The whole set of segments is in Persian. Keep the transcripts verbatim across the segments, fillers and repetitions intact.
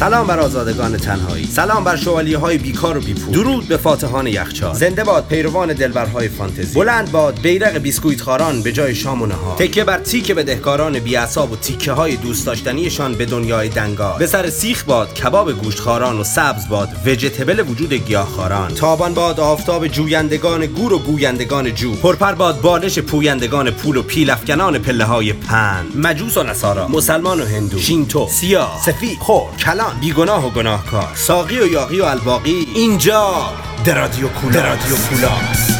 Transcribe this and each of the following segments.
سلام بر آزادگان تنهایی، سلام بر شوالیه های بیکار و بیپول، درود به فاتحان یخچال، زنده باد پیروان دلبرهای فانتزی، بلند باد بیرق بیسکویت خاران به جای شام و نهار، تکه بر تیک بدهکاران بی‌عصاب و تیکه های دوست داشتنیشان به دنیای دنگار، به سر سیخ باد کباب گوشت خاران و سبز باد وجتبل وجود گیاهخواران، تابان باد آفتاب جویندگان گور و گویندگان جو، پرپر باد بالش پویندگان پول و پیل افکنان پله های پهن، مجوس و نصارا، مسلمان و هندو، شینتو، سیاه، سفید، خور، کلان، بیگناه و گناهکار، ساقی و یاقی و الباقی، اینجا درادیو کولا درادیو کولاست.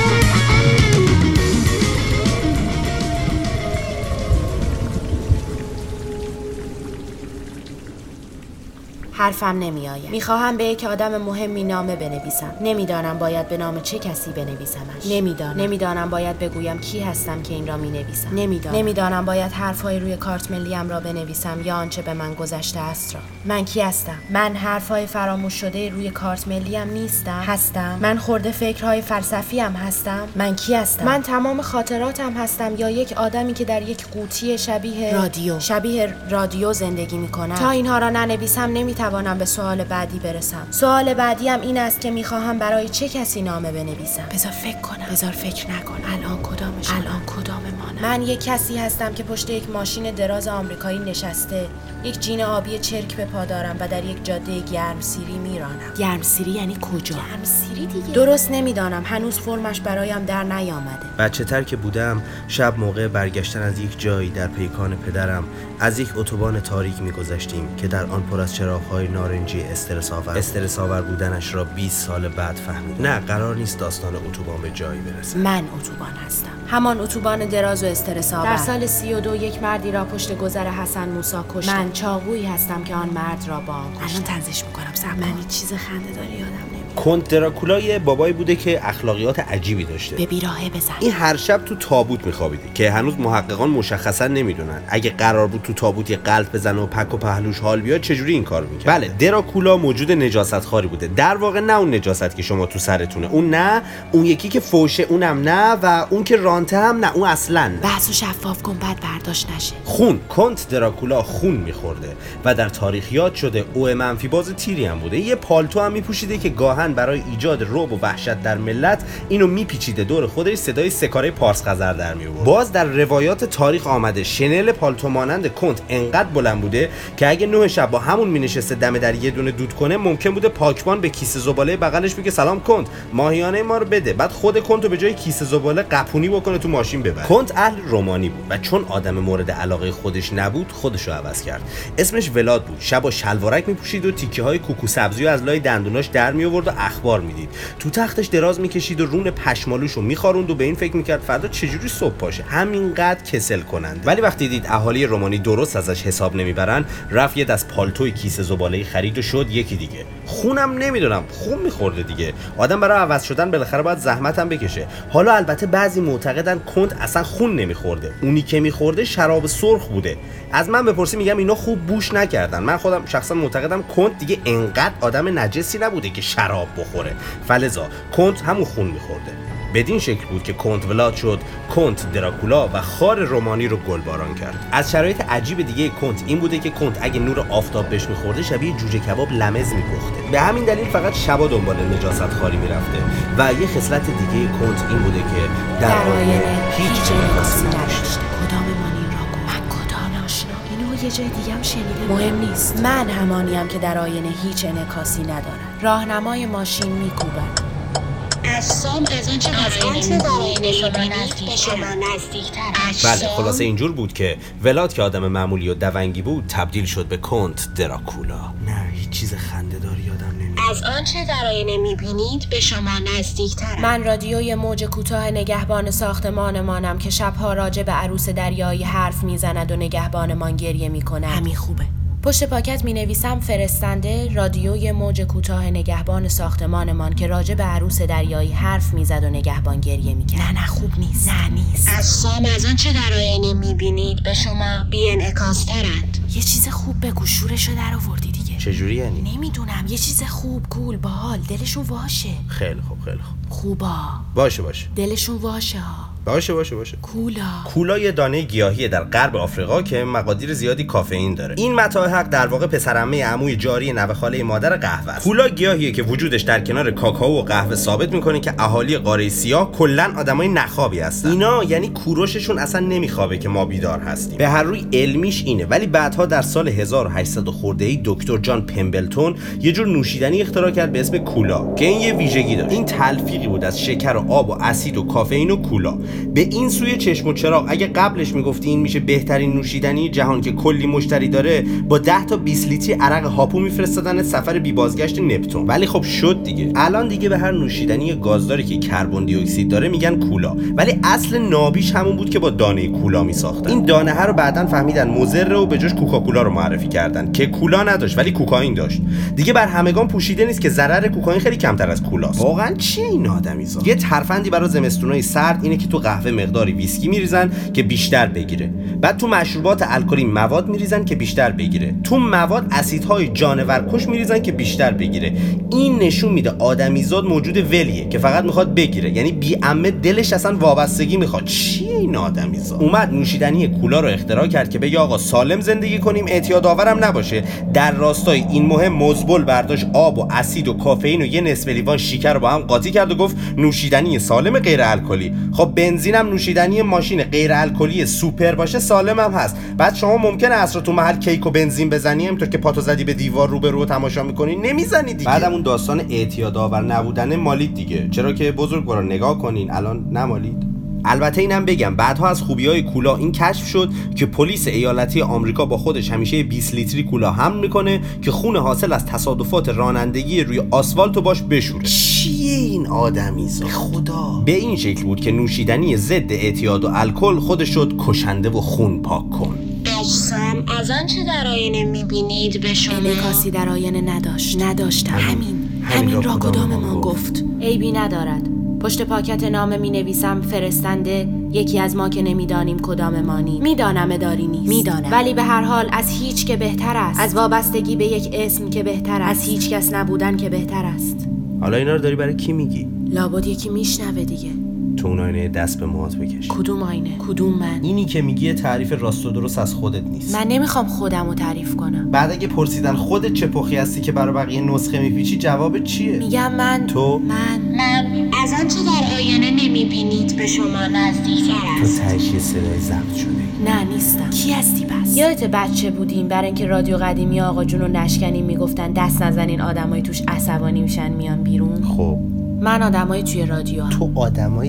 حرفم نمی آید. می خواهم به یک آدم مهمی نامه بنویسم. نمیدانم باید به نام چه کسی بنویسمش. نمیدانم. نمیدانم باید بگویم کی هستم که این را می نویسم. نمیدانم. نمیدانم باید حرفهای روی کارت ملیم را بنویسم یا آنچه به من گذشته است را. من کی هستم؟ من حرفهای فراموش شده روی کارت ملیم نیستم. هستم. من خورده فکرهای فلسفی ام هستم. من کی هستم؟ من تمام خاطراتم هستم یا یک آدمی که در یک قوطی شبیه رادیو شبیه رادیو زندگی می کنم؟ تا اینها را ننویسم نمی توانم به سوال بعدی برسم. سوال بعدی هم این است که میخواهم برای چه کسی نامه بنویسم. بذار فکر کنم. بذار فکر نکنم. الان کدامش؟ الان کداممانم؟ من یک کسی هستم که پشت یک ماشین دراز آمریکایی نشسته، یک جین آبی چرک به پا دارم و در یک جاده گرمسیری میرانم. گرمسیری یعنی کجا؟ گرمسیری دیگه. درست نمیدانم. هنوز فرمش برایم در نیامده. بچه‌تر که بودم شب موقع برگشتن از یک جایی در پیکان پدرم از یک اتوبان تاریک میگذشتیم که در آن پر از چراغ‌های نارنجی استرس آور استرس آور بودنش را بیست سال بعد فهمیدم. نه قرار نیست داستان اتوبان به جایی برسه. من اتوبان هستم. همان اتوبان دراز و استرس آور. در سال سی و دو یک مردی را پشت گذر حسن موسی کشت. من چاقویی هستم که آن مرد را با آن کشت. الان تنزش می‌کنم. صبر من هیچ چیز خنده‌داری یادم نمیاد. کنت دراکولا یه بابایی بوده که اخلاقیات عجیبی داشته. به بیراهه بزن. این هر شب تو تابوت میخوابیده که هنوز محققان مشخصا نمیدونن اگه قرار بود تو تابوت یه قلب بزنه و پک و پهلوش حال بیاد چجوری این کارو میکرد. بله دراکولا موجود نجاست خواری بوده. در واقع نه اون نجاست که شما تو سرتونه، اون نه، اون یکی که فوشه اونم نه، و اون که رانته هم نه، اون اصلا نه. بحثو شفاف کن بعد برداشت نشه. خون. کنت دراکولا خون میخورده و در تاریخ یاد شده او منفی باز تیری هم بوده. یه پالتو هم میپوشیده که گاهن برای ایجاد رعب و وحشت در ملت اینو میپیچیده دور خودش، صدای سکاره پارس خزر در میآورد. باز در روایات تاریخ آمده شنل پالتو مانند کنت انقدر بلند بوده که اگه نه شب با همون مینشسته دم در یه دونه دود کنه ممکن بوده پاکبان به کیسه زباله بغلش بگه سلام کنت ماهیانه ما رو بده، بعد خود کنتو به جای کیسه زباله قپونی بکنه تو ماشین ببره. کنت اهل رومانی بود و چون آدم مورد علاقه خودش نبود خودشو عوض کرد. اسمش ولاد بود. شبا شلوارک میپوشید و تیکه های کوکو سبزیو از لای دندوناش در میآورد و اخبار میدید. تو تختش دراز میکشید و رون پشمالوشو میخاروند و به این فکر میکرد فردا چجوری صبح پاشه. همینقدر کسل کننده. ولی وقتی دید اهالی رومانی درست ازش حساب نمیبرن رفت یه دست پالتوی کیسه زباله‌ای خرید و شد یکی دیگه. خونم نمیدونم خون میخورده دیگه. آدم برای عوض شدن بالاخره باید زحمت هم بکشه. حالا البته بعضی معتقدن کنت اصلا خون نمیخورده. اونی که میخورده شراب سرخ بوده. از من بپرسی میگم اینا خوب بوش نکردن. من خودم شخصا معتقدم کنت دیگه انقدر آدم نجسی نبوده که شراب بخوره. فلزا کنت همون خون میخورده. بدین شکل بود که کنت ولاد شد کنت دراکولا و خار رومانی رو گلباران کرد. از شرایط عجیب دیگه کنت این بوده که کنت اگه نور آفتاب بهش میخورده شبیه جوجه کباب لمز میپخته. به همین دلیل فقط شبا دنبال نجاست خاری میرفته و یه خصلت دیگه کنت این بوده که در آینه هیچ انعکاسی نداشته. کداممان این را گفت؟ من کدام آشنا؟ اینو یه جای دیگه هم شنیده. مهم نیست. من همانیم که در آینه هیچ انعکاسی ندارم. راهنمای ماشین میکوبد. اجسام از آنچه در آینه می‌بینید به شما نزدیک‌ترند. بله خلاصه اینجور بود که ولاد که آدم معمولی و دونگی بود تبدیل شد به کنت دراکولا. نه هیچ چیز خنده‌داری یادم نمیاد. از آنچه در آینه می‌بینید به شما نزدیک‌ترند. من رادیوی موج کوتاه نگهبان ساختمانمانم که شب‌ها راجع به عروس دریایی حرف میزند و نگهبانمان گریه می‌کند. همین خوبه. پشت پاکت می نویسم فرستنده رادیوی موج کوتاه نگهبان ساختمانمان که راجع به عروس دریایی حرف میزد و نگهبان گریه میکرد. نه نه خوب نیست. نه نیست. اجسام از آنچه در آینه میبینید به شما بی انعکاس ترند. یه چیز خوب بگو، شورشو در آوردی دیگه. چجوری یعنی؟ نمیدونم، یه چیز خوب، کول، باحال، دلشون واشه. خیلی خوب خیلی خوب. خوبا. باشه باشه. دلشون واشه ها. باشه باشه باشه. کولا. کولا یه دانه گیاهیه در غرب آفریقا که مقادیر زیادی کافئین داره. این متاع حق در واقع پسرعمه عموی جاری نوه خاله مادر قهوه است. کولا گیاهیه که وجودش در کنار کاکائو و قهوه ثابت میکنه که اهالی قاره سیاه کلا آدمای نخوابی هستن. اینا یعنی کوروششون اصلا نمیخوابه که ما بیدار هستیم. به هر روی علمیش اینه، ولی بعدها در سال هزار و هشتصد خورده‌ای دکتر جان پمبلتون یه جور نوشیدنی اختراع کرد به اسم کولا که این یه ویژگی داشت. این تلفیقی بود از شکر و آب و اسید و کافئین و کولا. به این سوی چشم و چراغ اگه قبلش میگفتی این میشه بهترین نوشیدنی جهان که کلی مشتری داره، با ده تا بیست لیتری عرق هاپو میفرستادن سفر بی بازگشت نپتون. ولی خب شد دیگه. الان دیگه به هر نوشیدنی گازداری که کربن دی اکسید داره میگن کولا، ولی اصل نابیش همون بود که با دانه کولا میساختن. این دانه ها رو بعدن فهمیدن مضره و به جاش کوکاکولا رو معرفی کردن که کولا نداشت ولی کوکائین داشت. دیگه بر همگان پوشیده نیست که ضرر کوکائین خیلی کمتر از کولاست. واقعا چیه این آدمیزا؟ یه ترفندی برای زمستونای سرد اینه که تو قهوه مقداری ویسکی میریزن که بیشتر بگیره. بعد تو مشروبات الکلی مواد میریزن که بیشتر بگیره. تو مواد اسیدهای جانورکش میریزن که بیشتر بگیره. این نشون میده آدمیزاد موجود ولیه که فقط میخواد بگیره، یعنی بی عمه دلش اصلا وابستگی میخواد. چیه این آدمیزاد؟ اومد نوشیدنی کولا رو اختراع کرد که بگه آقا سالم زندگی کنیم، اعتیاد آورم نباشه. در راستای این مهم مزبل برداشت آب و اسید و کافئین و یه نصف لیوان شکر رو با هم قاطی کرد و گفت نوشیدنی سالم غیر الکلی. خب بنزینم نوشیدنی ماشین غیر الکلی سوپر باشه سالم هم هست. بعد شما ممکنه عصر تو محل کیک و بنزین بزنی، همونطور که پاتو زدی به دیوار رو به رو تماشا میکنی نمیزنی دیگه. بعدم اون داستان اعتیاد آور نبودن مالید دیگه، چرا که بزرگوارا نگاه کنین الان نمالید. البته اینم بگم بعدها از خوبیای کولا این کشف شد که پلیس ایالتی آمریکا با خودش همیشه بیست لیتری کولا حمل میکنه که خون حاصل از تصادفات رانندگی روی آسفالتو باش بشوره. چیه این آدمیزا؟ خدا. به این شکل بود که نوشیدنی ضد اعتیاد و الکل خودش شد کشنده و خون پاک کن. دوستان از آنچه در آینه میبینید به شما انعکاسی در آینه نداشت. نداشتم. همین همین را کداممان گفت. عیبی ندارد. پشت پاکت نامه می نویسم فرستنده یکی از ما که نمیدانیم کدام مانی. میدانم اداری نیست، میدانم، ولی به هر حال از هیچ که بهتر است. از وابستگی به یک اسم که بهتر است، از هیچ کس نبودن که بهتر است. حالا اینا رو داری برای کی میگی؟ لابد یکی میشنوه دیگه. تو اون آینه دست به موهات بکش. کدوم آینه؟ کدوم من؟ اینی که میگی تعریف راست و درست از خودت نیست. من نمیخوام خودم رو تعریف کنم. بعد اگه پرسیدن خودت چه پخی هستی که برای بقیه نسخه میپیچی، جواب چیه؟ میگم من تو من من از آنچه در آینه نمیبینید به شما نزدیکتر است. تو تهش صدای ضبط شده. نه نیستم. کی هستی پس؟ یادت بچه بودیم برای اینکه رادیو قدیمی آقا جون رو نشکنیم میگفتن دست نزنین آدمای توش عصبانی میشن میان بیرون. خب من آدمای توی رادیو هم. تو آدمایی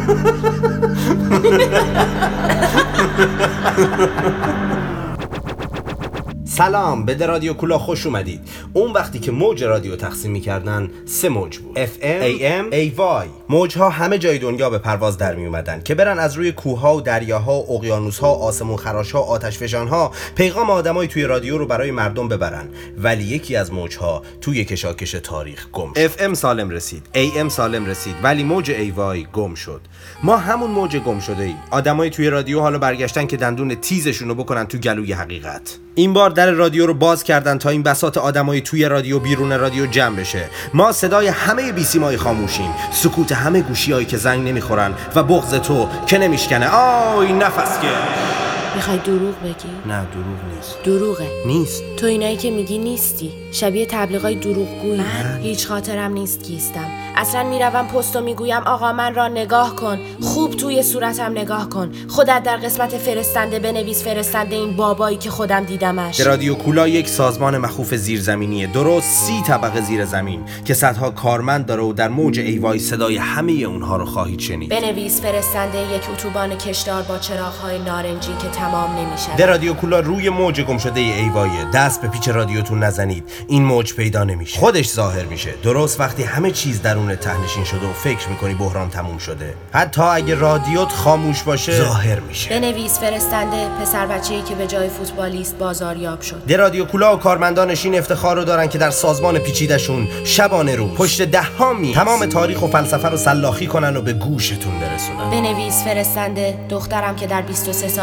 سلام، به رادیو کولا خوش اومدید. اون وقتی که موج رادیو تقسیم می‌کردن سه موج بود: اف ام، ای ام، ای وای. موج‌ها همه جای دنیا به پرواز در می اومدن که برن از روی کوه‌ها و دریاها و اقیانوس‌ها و آسمون خراش‌ها و آتشفشان‌ها پیغام آدمای توی رادیو رو برای مردم ببرن. ولی یکی از موج‌ها توی کشاکش تاریخ گم شد. اف ام سالم رسید، ای ام سالم رسید، ولی موج ای وای گم شد. ما همون موج گم شده ایم. آدمای توی رادیو حالا برگشتن که دندون تیزشون رو بکنن تو گلوی حقیقت. این بار در رادیو رو باز کردن تا این بساط آدمای توی رادیو بیرون رادیو جمع بشه. ما صدای همه بیسیمای خاموشیم، سکوت همه گوشیایی که زنگ نمیخورن و بغض تو که نمیشکنه. آی نفس که میخوای دروغ بگی؟ نه دروغ نیست. دروغه. نیست. تو اینایی که میگی نیستی. شبیه تبلیغای دروغگویی. من هیچ خاطرم نیست کیستم. اصلا میروم پستو میگویم آقا من را نگاه کن، خوب توی صورتم نگاه کن، خودت در قسمت فرستنده بنویس فرستنده این بابایی که خودم دیدمش. رادیو کولا یک سازمان مخوف زیرزمینیه، درست سی طبقه زیر زمین که صدها کارمند داره و در موج ایوای صدای همه اونها رو خواهید شنید. بنویس فرستنده یک اتوبان کشدار با چراغ‌های نارنجی که تمام نمیشه. در رادیو کولا روی موج گم شده ایوایه. دست به پیچ رادیوتون نزنید، این موج پیدا نمیشه، خودش ظاهر میشه درست وقتی همه چیز درون تهنشین شده و فکر میکنی بحران تموم شده. حتی اگه رادیوت خاموش باشه ظاهر میشه. بنویس فرستنده پسر بچه‌ای که به جای فوتبالیست بازاریاب شد. در رادیو کولا و کارمندانش این افتخار رو دارن که در سازمان پیچیدشون شبانه رو پشت ده ها می تمام تاریخ و فلسفه رو سلاخی کنن و به گوشتون برسونن. بنویس فرستنده دخترم که در بیست و سه سالگی خود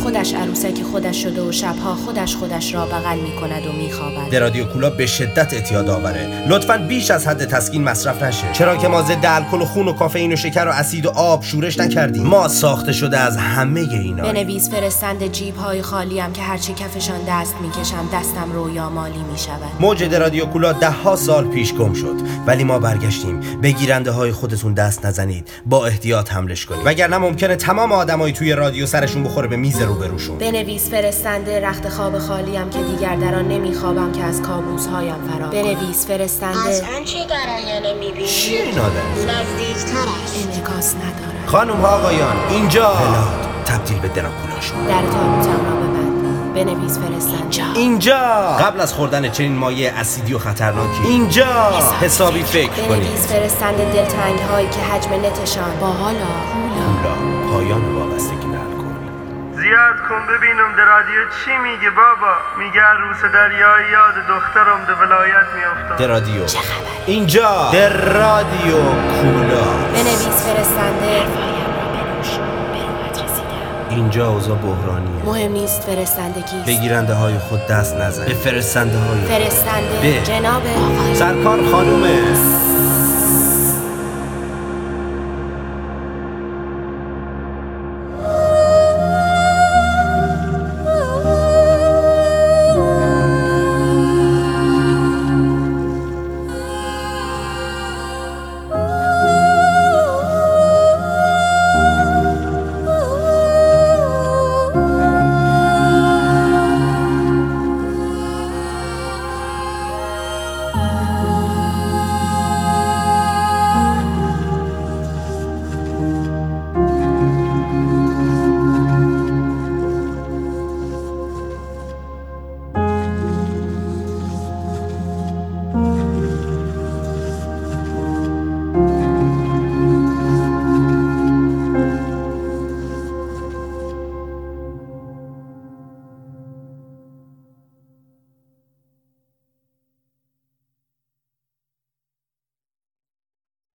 خودش عروسک خودش شده و شبها خودش خودش را بغل میکند و میخوابد. رادیو کولا به شدت اعتیاد آوره. لطفاً بیش از حد تسکین مصرف نشه، چرا که ما ضد الکل و خون و کافئین و شکر و اسید و آب شورش نکردیم. ما ساخته شده از همه اینا. بنویس فرستنده جیب های خالیم که هرچی کفشان دست میکشم دستم رویا مالی میشود. موجد رادیو کولا ده ها سال پیش گم شد، ولی ما برگشتیم. به گیرنده های خودتون دست نزنید، با احتیاط حملش کنید، وگرنه ممکنه تمام آدمای توی رادیو سرشون بخوره به میز روبروشون. بنویس فرستنده رخت خواب خالیم که دیگر در آن نمیخوابم که از کابوس هایم فرار. بنویس فرستنده از آنچه در آینه میبینی چیه این آدم؟ نزدیکتر است. انعکاس ندارد. خانم ها آقایان، اینجا ولاد تبدیل به دراکولا شد. در تابوتم را ببند. بنویس فرستنده اینجا قبل از خوردن چنین مایع اسیدی و خطرناکی اینجا حسابی فکر کنید. بنویس فرستنده دلتنگ هایی که حجم نتشان با حالا کولا پایان وابستگی به الکل. زیاد کن ببینم در رادیو چی میگه بابا. میگه روس دریای یاد دخترم در ولایت میافتم. در رادیو اینجا در رادیو کولا. بنویس فرستنده اینجا اوضاع بحرانیه. مهم نیست فرستنده کیست. به گیرنده های خود دست نزن. به فرستنده های فرستنده به جناب آقای سرکار خانومه